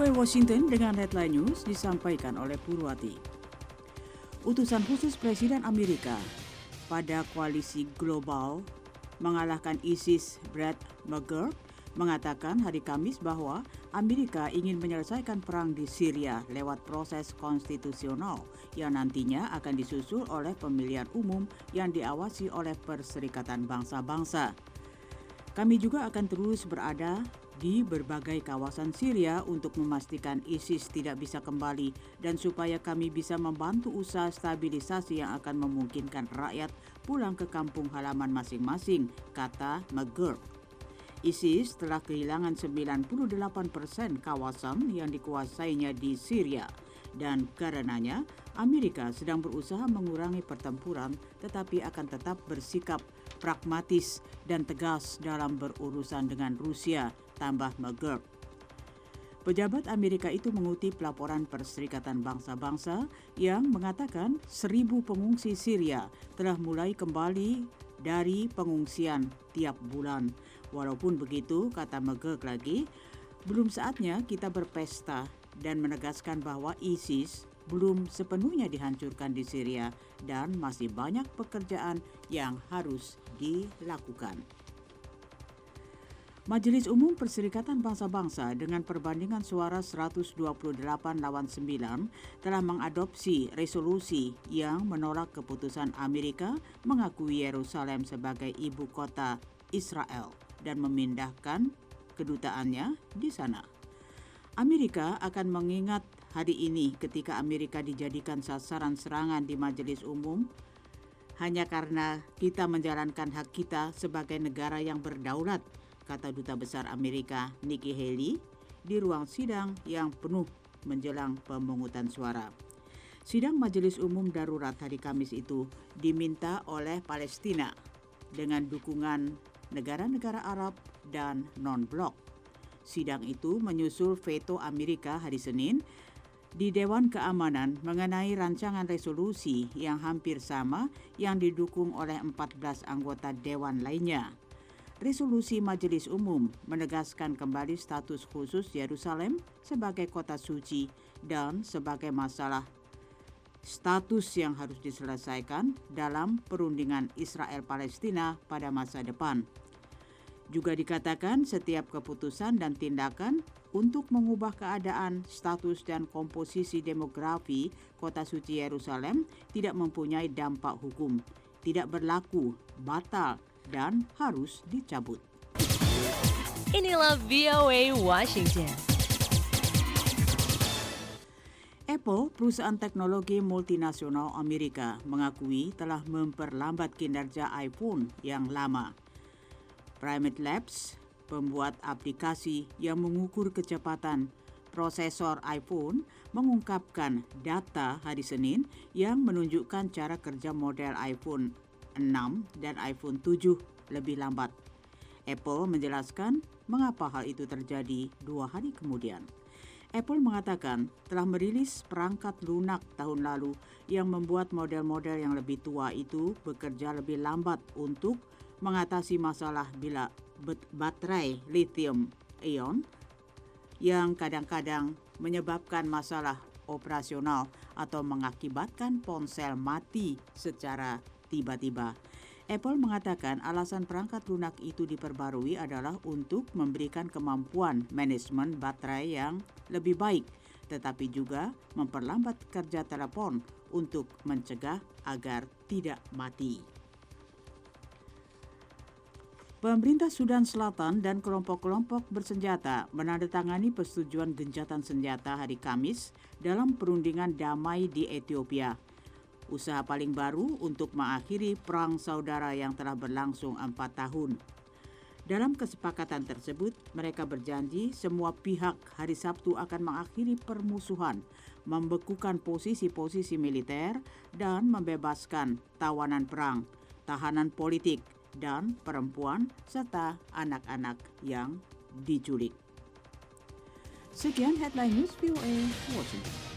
VOA Washington dengan Headline News disampaikan oleh Purwati. Utusan khusus Presiden Amerika pada koalisi global mengalahkan ISIS Brett McGurk mengatakan hari Kamis bahwa Amerika ingin menyelesaikan perang di Syria lewat proses konstitusional yang nantinya akan disusul oleh pemilihan umum yang diawasi oleh Perserikatan Bangsa-Bangsa. Kami juga akan terus berada di berbagai kawasan Syria untuk memastikan ISIS tidak bisa kembali dan supaya kami bisa membantu usaha stabilisasi yang akan memungkinkan rakyat pulang ke kampung halaman masing-masing, kata McGurk. ISIS telah kehilangan 98% kawasan yang dikuasainya di Syria dan karenanya Amerika sedang berusaha mengurangi pertempuran tetapi akan tetap bersikap pragmatis dan tegas dalam berurusan dengan Rusia, tambah McGurk. Pejabat Amerika itu mengutip laporan Perserikatan Bangsa-Bangsa yang mengatakan 1.000 pengungsi Syria telah mulai kembali dari pengungsian tiap bulan. Walaupun begitu, kata McGurk lagi, belum saatnya kita berpesta dan menegaskan bahwa ISIS belum sepenuhnya dihancurkan di Syria dan masih banyak pekerjaan yang harus dilakukan. Majelis Umum Perserikatan Bangsa-Bangsa dengan perbandingan suara 128 lawan 9 telah mengadopsi resolusi yang menolak keputusan Amerika mengakui Yerusalem sebagai ibu kota Israel dan memindahkan kedutaannya di sana. Amerika akan mengingat hari ini ketika Amerika dijadikan sasaran serangan di Majelis Umum hanya karena kita menjalankan hak kita sebagai negara yang berdaulat, kata Duta Besar Amerika Nikki Haley di ruang sidang yang penuh menjelang pemungutan suara. Sidang Majelis Umum Darurat hari Kamis itu diminta oleh Palestina dengan dukungan negara-negara Arab dan non-blok. Sidang itu menyusul veto Amerika hari Senin di Dewan Keamanan mengenai rancangan resolusi yang hampir sama yang didukung oleh 14 anggota Dewan lainnya. Resolusi Majelis Umum menegaskan kembali status khusus Yerusalem sebagai kota suci dan sebagai masalah status yang harus diselesaikan dalam perundingan Israel-Palestina pada masa depan. Juga dikatakan setiap keputusan dan tindakan untuk mengubah keadaan, status dan komposisi demografi kota suci Yerusalem tidak mempunyai dampak hukum, tidak berlaku, batal, dan harus dicabut. Inilah VOA Washington. Apple, perusahaan teknologi multinasional Amerika, mengakui telah memperlambat kinerja iPhone yang lama. Primate Labs, pembuat aplikasi yang mengukur kecepatan prosesor iPhone, mengungkapkan data hari Senin yang menunjukkan cara kerja model iPhone 6 dan iPhone 7 lebih lambat. Apple menjelaskan mengapa hal itu terjadi 2 hari kemudian. Apple mengatakan telah merilis perangkat lunak tahun lalu yang membuat model-model yang lebih tua itu bekerja lebih lambat untuk mengatasi masalah bila baterai lithium-ion yang kadang-kadang menyebabkan masalah operasional atau mengakibatkan ponsel mati secara tiba-tiba. Apple mengatakan alasan perangkat lunak itu diperbarui adalah untuk memberikan kemampuan manajemen baterai yang lebih baik, tetapi juga memperlambat kerja telepon untuk mencegah agar tidak mati. Pemerintah Sudan Selatan dan kelompok-kelompok bersenjata menandatangani persetujuan gencatan senjata hari Kamis dalam perundingan damai di Ethiopia. Usaha paling baru untuk mengakhiri perang saudara yang telah berlangsung 4 tahun. Dalam kesepakatan tersebut, mereka berjanji semua pihak hari Sabtu akan mengakhiri permusuhan, membekukan posisi-posisi militer, dan membebaskan tawanan perang, tahanan politik, dan perempuan serta anak-anak yang diculik. Sekian Headline News VOA Washington.